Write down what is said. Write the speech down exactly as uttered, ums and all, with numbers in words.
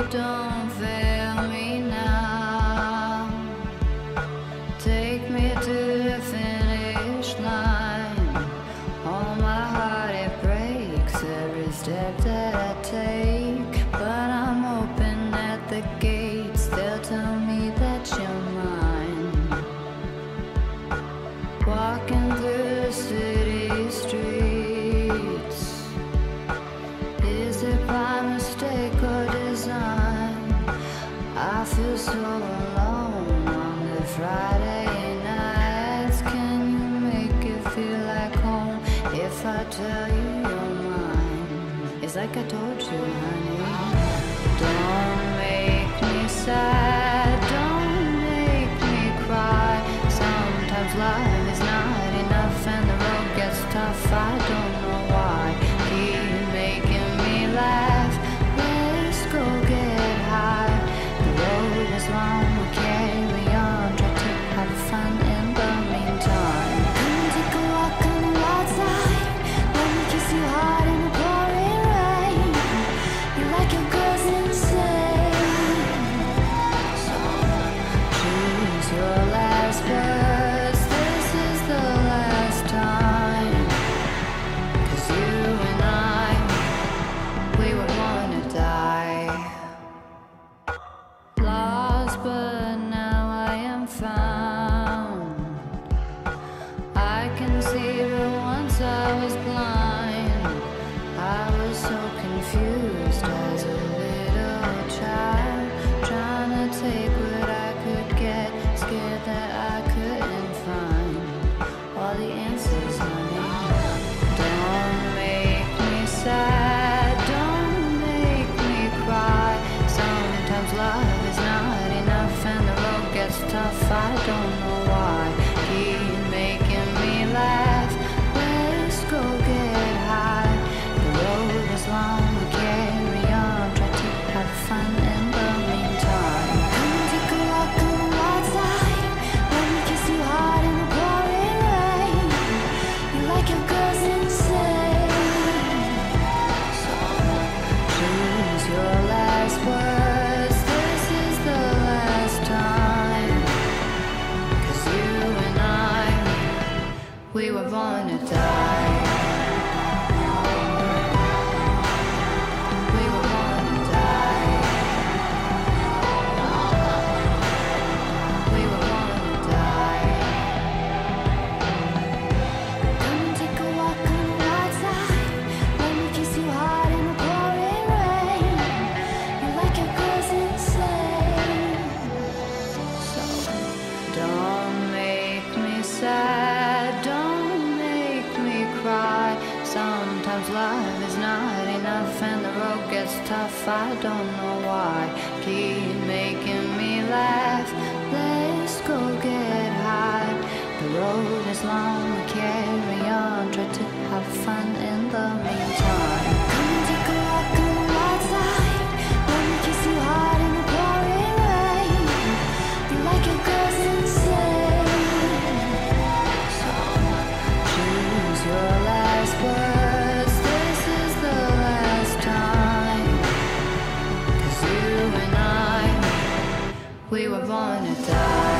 don't fail me now. Take me to the finish line. All my heart, it breaks every step that I take. But I'm open at the gates, they'll tell me that you're mine. Walking through the city streets, is it by mistake or design? I feel so alone on the Friday nights. Can you make it feel like home if I tell you you're mine? It's like I told you, honey. Don't make me sad, don't make me cry. Sometimes life is not enough and the road gets tough. I don't know why. Keep making me laugh. Let's go get high. The road is long, we'll carry on. Try to have fun in the meantime. Come take a walk on the wild side. Let me kiss you hard in the pouring rain. You like your girls insane. So choose your last words. This is the last time. 'Cause you and I, we would wanna die. Lost, but now I am found. I can see, but once I was blind. I was so confused as a little child, trying to take what I could get, scared that I couldn't find all the answers, honey. Don't make me sad, don't make me cry. Sometimes love is not enough and the road gets tough. I don't know why. Keep making me laugh. Let's go get high. The road is long, we'll carry on. Try to have fun in the meantime. Come take a walk on the wild side. Let me kiss you hard in the pouring rain. You like your girls insane. So choose your last words. This is the last time. 'Cause you and I, we were born to die. We were born to die. We were born to die. Come and take a walk on the wild side. Let me kiss you hard in the pouring rain. You like your girls insane. So don't make me sad, don't make me cry. Sometimes life is not enough and the road gets tough. I don't know why. Keep making me laugh. Let's go get high. The road is long, we carry on. Try to have fun in the meantime. Come and take a walk on the wild side. Let me kiss you hard in the pouring rain. You like your girls insane. So choose your last words. This is the last time. 'Cause you and I, we were born to die.